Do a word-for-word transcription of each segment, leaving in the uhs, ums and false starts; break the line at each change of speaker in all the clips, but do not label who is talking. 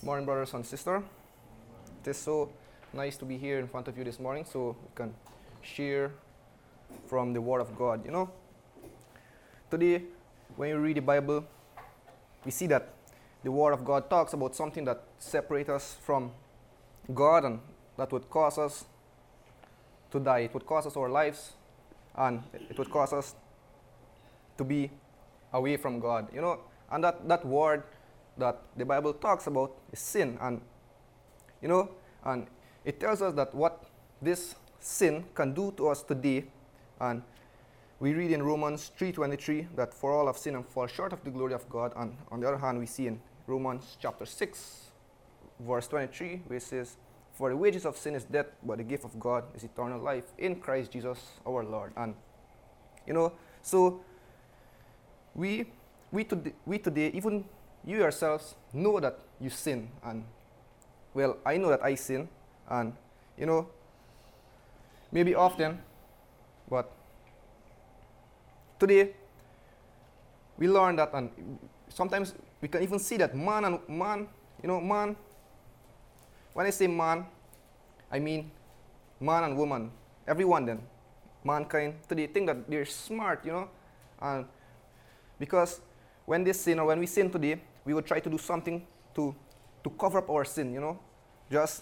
Morning, brothers and sisters. It is so nice to be here in front of you this morning so we can share from the Word of God. You know, today when you read the Bible, we see that the Word of God talks about something that separates us from God and that would cause us to die. It would cause us our lives, and it would cause us to be away from God. You know, and that, that word that the Bible talks about is sin. And, you know, and it tells us that what this sin can do to us today. And we read in Romans three twenty-three that for all have sinned and fall short of the glory of God. And on the other hand, we see in Romans chapter six, verse twenty-three, where it says, for the wages of sin is death, but the gift of God is eternal life in Christ Jesus our Lord. And, you know, so we, we, today, we today, even you yourselves know that you sin. And, well, I know that I sin. And, you know, maybe often, but today, we learn that, and sometimes we can even see that man and man, you know, man, when I say man, I mean man and woman, everyone then, mankind, today think that they're smart, you know, and because when they sin or when we sin today, we would try to do something to, to cover up our sin, you know, just,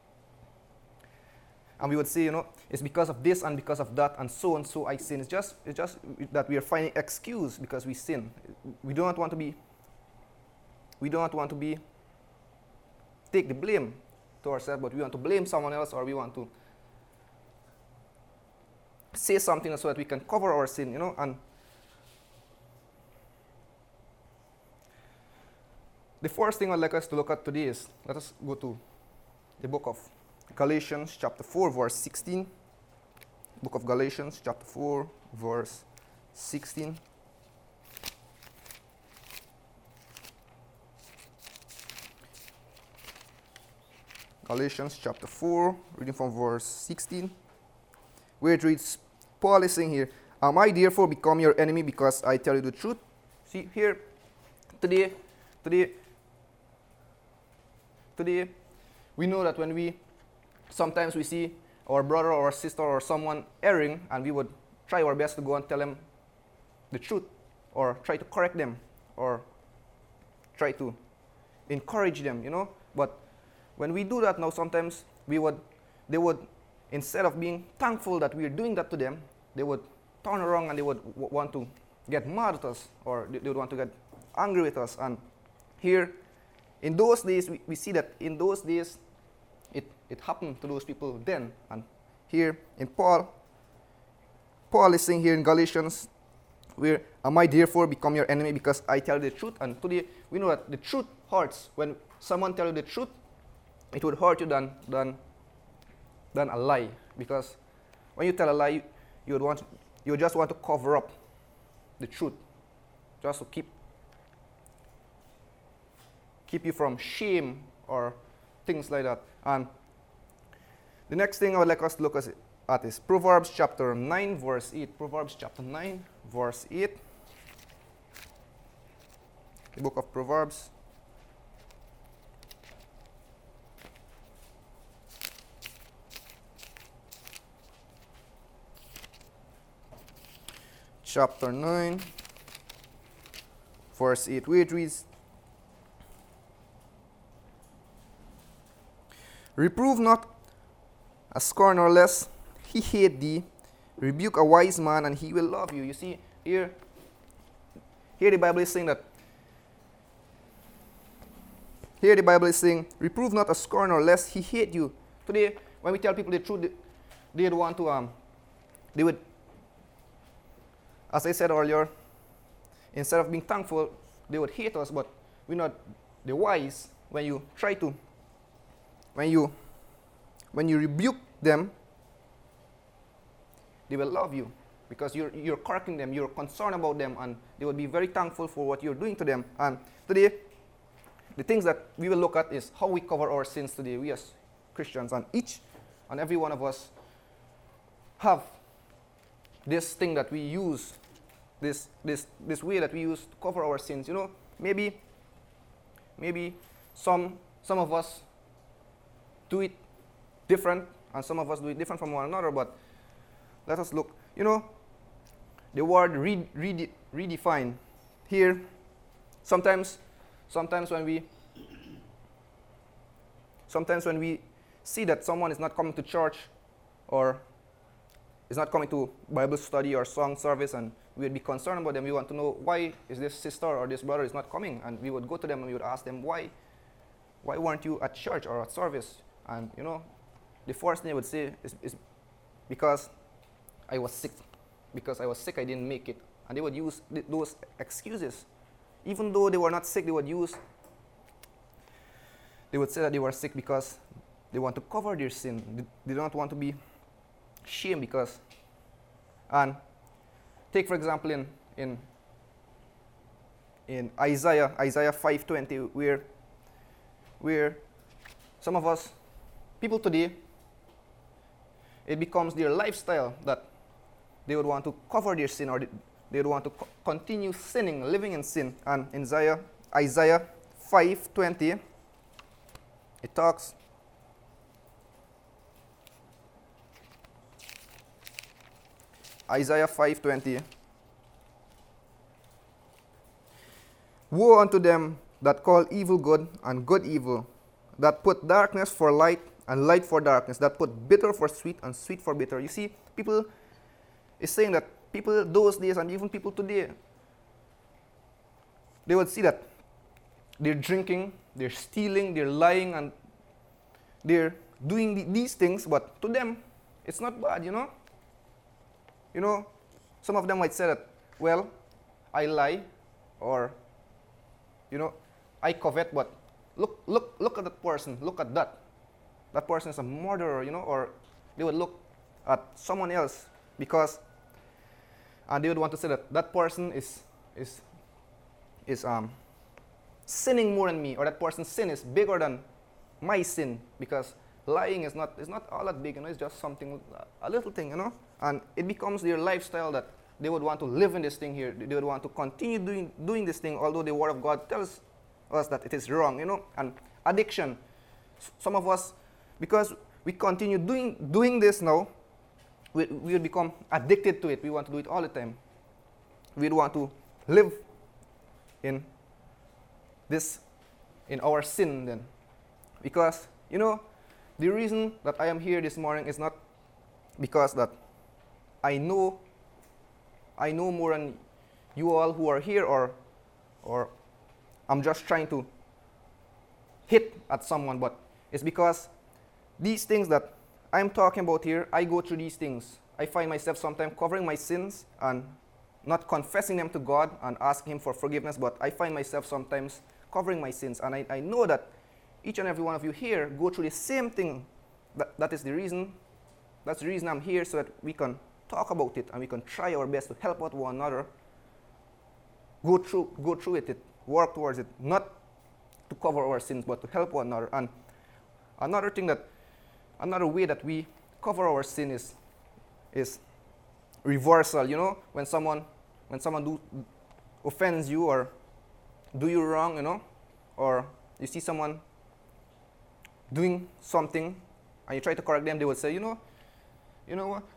and we would say, you know, it's because of this and because of that and so and so I sin. It's just, it's just that we are finding excuse because we sin. We do not want to be, we do not want to be, take the blame to ourselves, but we want to blame someone else, or we want to say something so that we can cover our sin, you know. And the first thing I'd like us to look at today is, let us go to the book of Galatians chapter four, verse sixteen. Book of Galatians chapter four, verse sixteen. Galatians chapter four, reading from verse sixteen, where it reads, Paul is saying here, am I therefore become your enemy because I tell you the truth? See here, today, today, today, we know that when we, sometimes we see our brother or sister or someone erring, and we would try our best to go and tell them the truth, or try to correct them, or try to encourage them, you know. But when we do that now, sometimes we would, they would, instead of being thankful that we are doing that to them, they would turn around and they would w- want to get mad at us, or they, they would want to get angry with us. And here, in those days, we, we see that in those days, it, it happened to those people then. And here in Paul, Paul is saying here in Galatians, where am I therefore become your enemy because I tell the truth? And today, we know that the truth hurts. When someone tells you the truth, it would hurt you than, than, than a lie. Because when you tell a lie, you, you would want, you would just want to cover up the truth, just to keep, keep you from shame or things like that. And the next thing I would like us to look at is Proverbs chapter nine, verse eight. Proverbs chapter nine, verse eight. The book of Proverbs. Chapter nine, verse eight, where it reads, reprove not a scorner lest he hate thee, rebuke a wise man and he will love you. You see, here, here the Bible is saying that, here the Bible is saying, reprove not a scorner lest he hate you. Today, when we tell people the truth, they, they would want to, um, they would, as I said earlier, instead of being thankful, they would hate us. But we're not the wise. When you try to, when you, when you rebuke them, they will love you because you're you're correcting them, you're concerned about them, and they will be very thankful for what you're doing to them. And today, the things that we will look at is how we cover our sins today. We as Christians, and each and every one of us have this thing that we use, this this this way that we use to cover our sins. You know, maybe maybe some some of us do it different, and some of us do it different from one another, but let us look. You know, the word re- re- redefine here, sometimes, sometimes when we, sometimes when we see that someone is not coming to church or is not coming to Bible study or song service, and we would be concerned about them. We want to know, why is this sister or this brother is not coming? And we would go to them and we would ask them, why, why weren't you at church or at service? And you know, the first thing they would say is, is because I was sick. Because I was sick, I didn't make it. And they would use th- those excuses. Even though they were not sick, they would use, they would say that they were sick because they want to cover their sin. They, they don't want to be shamed because, and take for example in, in, in Isaiah, Isaiah five twenty, where, where some of us, people today, it becomes their lifestyle that they would want to cover their sin, or they, they would want to co- continue sinning, living in sin. And in Isaiah, Isaiah five twenty, it talks, Isaiah five twenty, woe unto them that call evil good and good evil, that put darkness for light and light for darkness, that put bitter for sweet and sweet for bitter. You see, people is saying that people those days and even people today, they would see that they're drinking, they're stealing, they're lying, and they're doing the, these things, but to them, it's not bad, you know? You know, some of them might say that, well, I lie, or, you know, I covet, but look, look, look at that person, look at that. That person is a murderer, you know, or they would look at someone else because, and they would want to say that that person is, is, is um, sinning more than me, or that person's sin is bigger than my sin, because lying is not, is not all that big, you know, it's just something, a little thing, you know, and it becomes their lifestyle that they would want to live in this thing here. They would want to continue doing, doing this thing, although the Word of God tells us that it is wrong, you know. And addiction, some of us, because we continue doing, doing this now, we, we will become addicted to it. We want to do it all the time. We want to live in this, in our sin then. Because, you know, the reason that I am here this morning is not because that I know, I know more than you all who are here, or, or I'm just trying to hit at someone, but it's because these things that I'm talking about here, I go through these things. I find myself sometimes covering my sins and not confessing them to God and asking Him for forgiveness, but I find myself sometimes covering my sins. And I, I know that each and every one of you here go through the same thing. That, that is the reason, that's the reason I'm here, so that we can talk about it and we can try our best to help out one another, go through, go through it, it, work towards it, not to cover our sins, but to help one another. And another thing that Another way that we cover our sin is, is reversal. You know, when someone, when someone do, offends you or do you wrong, you know, or you see someone doing something and you try to correct them, they would say, you know, you know what?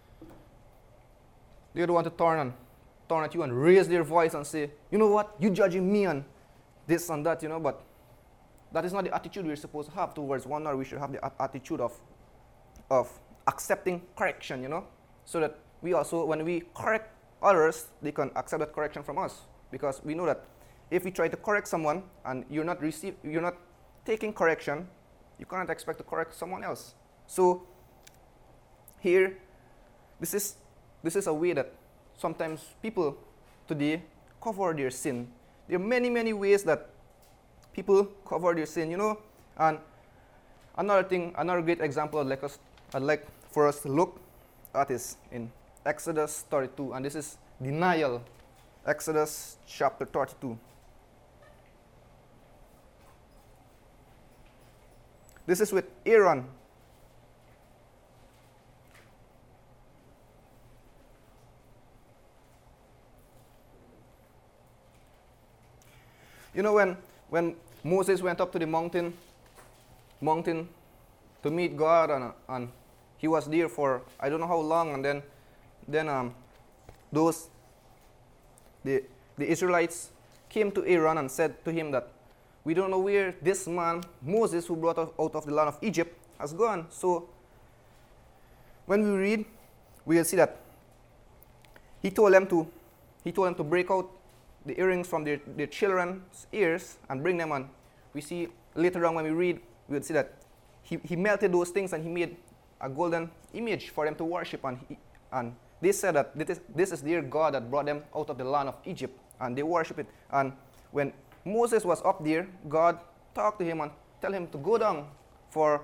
They would want to turn and turn at you and raise their voice and say, you know what? You judging me and this and that, you know, but that is not the attitude we're supposed to have towards one another. We should have the a- attitude of, of accepting correction, you know, so that we also, when we correct others, they can accept that correction from us. Because we know that if we try to correct someone and you're not receive, you're not taking correction, you cannot expect to correct someone else. So here, this is this is a way that sometimes people today cover their sin. There are many, many ways that people cover their sin, you know. And another thing, another great example I'd like us, I'd like for us to look at is in Exodus thirty-two, and this is denial. Exodus chapter thirty-two. This is with Aaron. You know, when when Moses went up to the mountain mountain to meet God, and, and he was there for I don't know how long, and then then um, those the the Israelites came to Aaron and said to him that we don't know where this man Moses, who brought us out of the land of Egypt, has gone. So when we read, we will see that he told them to he told them to break out the earrings from their, their children's ears and bring them on. We see later on when we read, we will see that he, he melted those things and he made a golden image for them to worship. And, he, and they said that this is, this is their God that brought them out of the land of Egypt. And they worship it. And when Moses was up there, God talked to him and tell him to go down for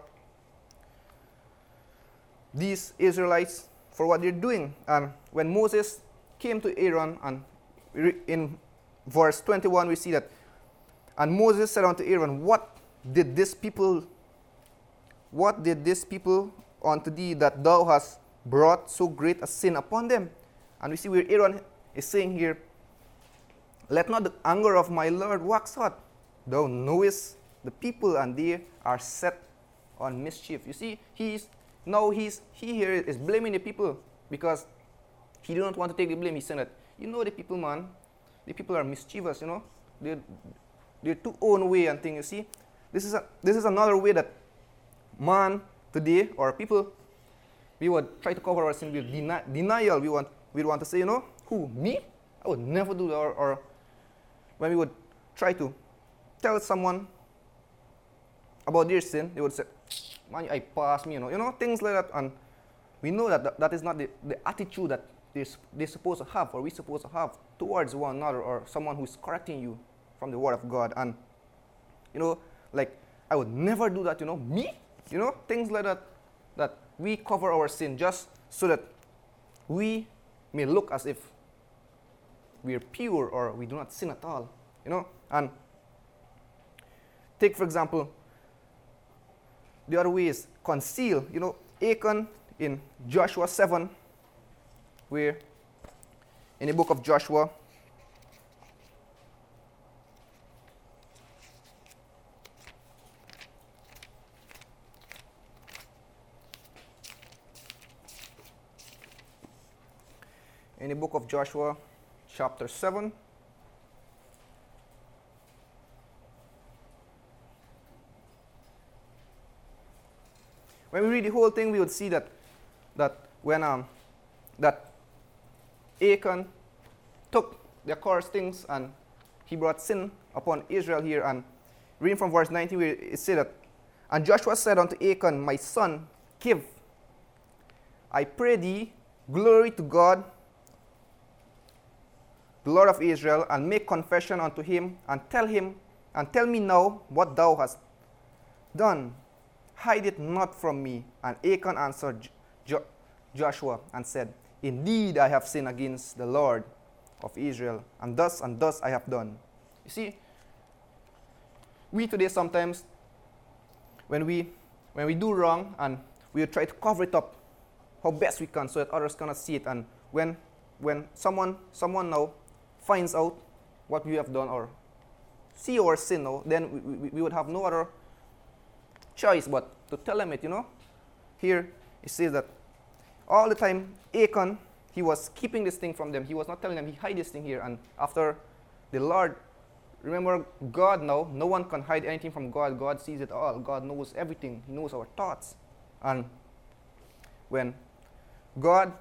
these Israelites for what they're doing. And when Moses came to Aaron, and in verse twenty-one we see that, and Moses said unto Aaron, what did this people what did this people unto thee, that thou hast brought so great a sin upon them? And we see where Aaron is saying here, let not the anger of my Lord wax hot. Thou knowest the people, and they are set on mischief. You see, he's now he's he here is blaming the people because he did not want to take the blame. He's saying that, you know, the people, man, the people are mischievous, you know. They're, they're too own way and thing, you see. This is a, this is another way that man today, or people, we would try to cover our sin with deni- denial. We want we want to say, you know, who, me? I would never do that. Or, or when we would try to tell someone about their sin, they would say, man, I pass me, you know, you know, things like that. And we know that that, that is not the, the attitude that they're, they're supposed to have, or we're supposed to have towards one another, or someone who's correcting you from the Word of God. And, you know, like, I would never do that, you know, me? You know, things like that, that we cover our sin just so that we may look as if we are pure or we do not sin at all, you know. And take, for example, the other way is conceal. You know, Achan in Joshua seven, where in the book of Joshua, in the book of Joshua, chapter seven, when we read the whole thing, we would see that that when um that Achan took the accursed things and he brought sin upon Israel here. And reading from verse nineteen, where it said that, and Joshua said unto Achan, my son, give, I pray thee, glory to God, the Lord of Israel, and make confession unto him, and tell him, and tell me now what thou hast done. Hide it not from me. And Achan answered jo- Joshua and said, indeed I have sinned against the Lord of Israel, and thus and thus I have done. You see, we today sometimes, when we when we do wrong, and we try to cover it up how best we can so that others cannot see it, and when when someone someone now finds out what we have done or see our sin now, then we, we, we would have no other choice but to tell them it, you know. Here it says that all the time Achan, he was keeping this thing from them. He was not telling them. He hid this thing here. And after the Lord, remember God now, no one can hide anything from God. God sees it all. God knows everything. He knows our thoughts. And when God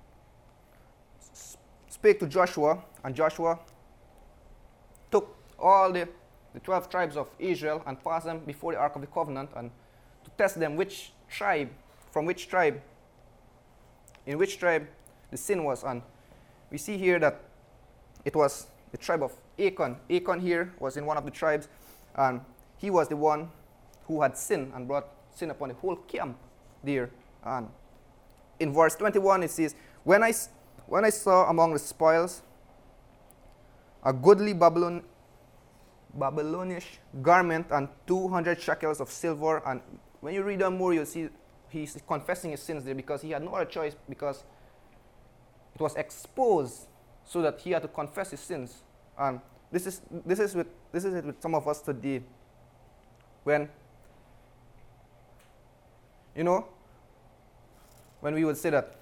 spake to Joshua, and Joshua took all the, the twelve tribes of Israel and passed them before the Ark of the Covenant, and to test them which tribe, from which tribe, in which tribe the sin was. And we see here that it was the tribe of Achan. Achan here was in one of the tribes, and he was the one who had sinned and brought sin upon the whole camp there. And in verse twenty-one it says, when I, when I saw among the spoils a goodly Babylon, Babylonish garment and two hundred shekels of silver. And when you read on more, you'll see he's confessing his sins there because he had no other choice, because it was exposed so that he had to confess his sins. And this is this is with this is it with some of us today. When You know, when we would say that,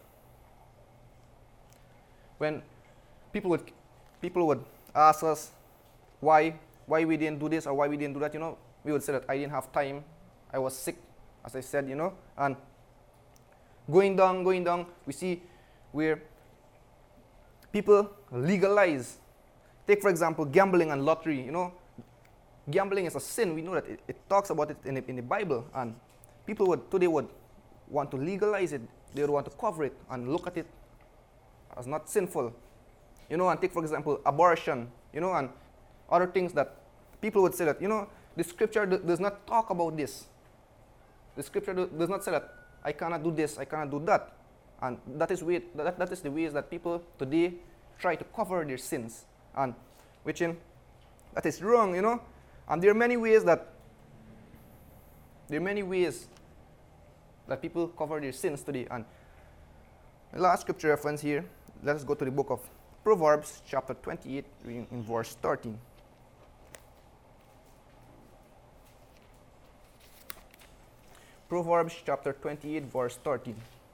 when people would people would ask us why why we didn't do this or why we didn't do that, you know, we would say that I didn't have time, I was sick, as I said, you know, and going down, going down, we see where people legalize. Take, for example, gambling and lottery, you know. Gambling is a sin. We know that it, it talks about it in the, in the Bible, and people would today would want to legalize it. They would want to cover it and look at it as not sinful. You know, and take, for example, abortion, you know, and other things that people would say that, you know, the scripture d- does not talk about this. The scripture do, does not say that I cannot do this, I cannot do that. And that is, way, that, that is the ways that people today try to cover their sins. And which in, that is wrong, you know. And there are many ways that, there are many ways that people cover their sins today. And the last scripture reference here, let us go to the book of Proverbs, chapter twenty-eight, reading in verse thirteen. Proverbs chapter twenty-eight, verse thirteen.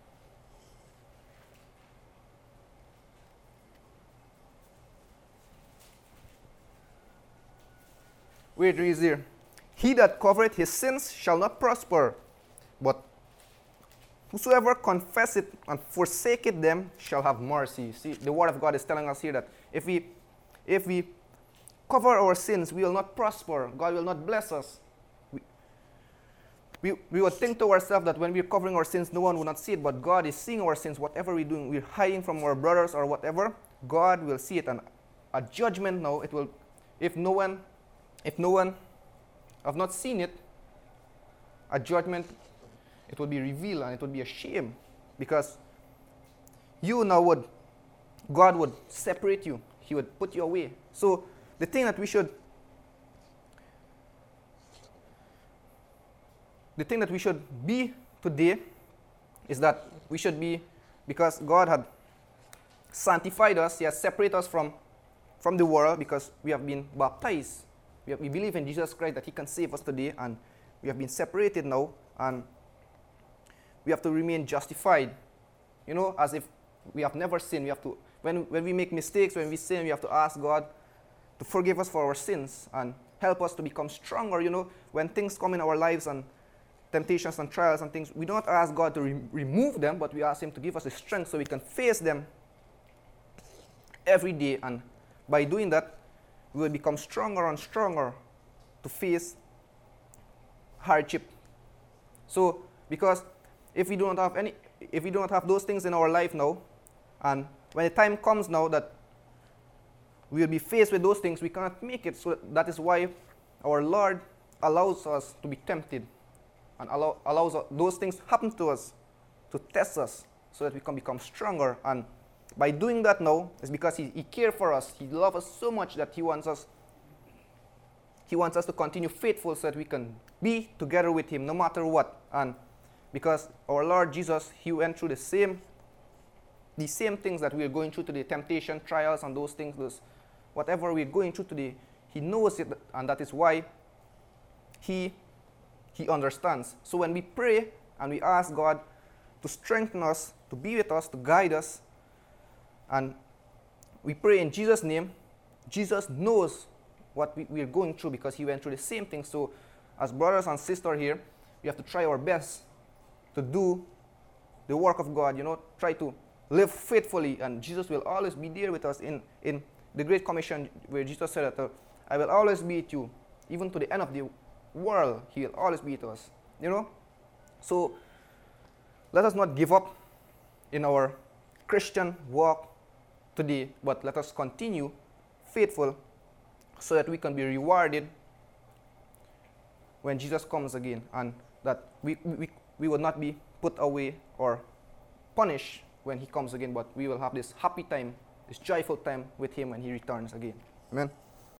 Where it reads here, he that covereth his sins shall not prosper, but whosoever confesseth and forsaketh them shall have mercy. See, the word of God is telling us here that if we, if we cover our sins, we will not prosper. God will not bless us. We, we, we would think to ourselves that when we're covering our sins, no one will not see it, but God is seeing our sins. Whatever we're doing, we're hiding from our brothers or whatever, God will see it. And a judgment now, it will, if no one If no one have not seen it, a judgment, it will be revealed and it will be a shame, because you now would, God would separate you. He would put you away. So the thing that we should, the thing that we should be today is that we should be, because God had sanctified us, He has separated us from, from the world because we have been baptized. We, have, we believe in Jesus Christ that He can save us today, and we have been separated now, and we have to remain justified, you know, as if we have never sinned. We have to, when, when we make mistakes, when we sin, we have to ask God to forgive us for our sins and help us to become stronger, you know. When things come in our lives and temptations and trials and things, we don't ask God to re- remove them, but we ask Him to give us the strength so we can face them every day, and by doing that, we will become stronger and stronger to face hardship. So, because if we do not have any, if we do not have those things in our life now, and when the time comes now that we will be faced with those things, we cannot make it. So that is why our Lord allows us to be tempted, and allow, allows us, those things happen to us to test us, so that we can become stronger. And by doing that now, it's because He, he cares for us. He loves us so much that He wants us, He wants us to continue faithful so that we can be together with Him no matter what. And because our Lord Jesus, He went through the same, the same things that we are going through today, temptation, trials, and those things, those, whatever we're going through today, He knows it, and that is why He, he understands. So when we pray and we ask God to strengthen us, to be with us, to guide us, and we pray in Jesus' name, Jesus knows what we, we are going through because He went through the same thing. So as brothers and sisters here, we have to try our best to do the work of God, you know, try to live faithfully, and Jesus will always be there with us in, in the Great Commission, where Jesus said that, uh, I will always be with you, even to the end of the world, He will always be with us, you know. So let us not give up in our Christian walk today, but let us continue faithful so that we can be rewarded when Jesus comes again, and that we, we, we will not be put away or punished when He comes again, but we will have this happy time, this joyful time with Him when He returns again. Amen.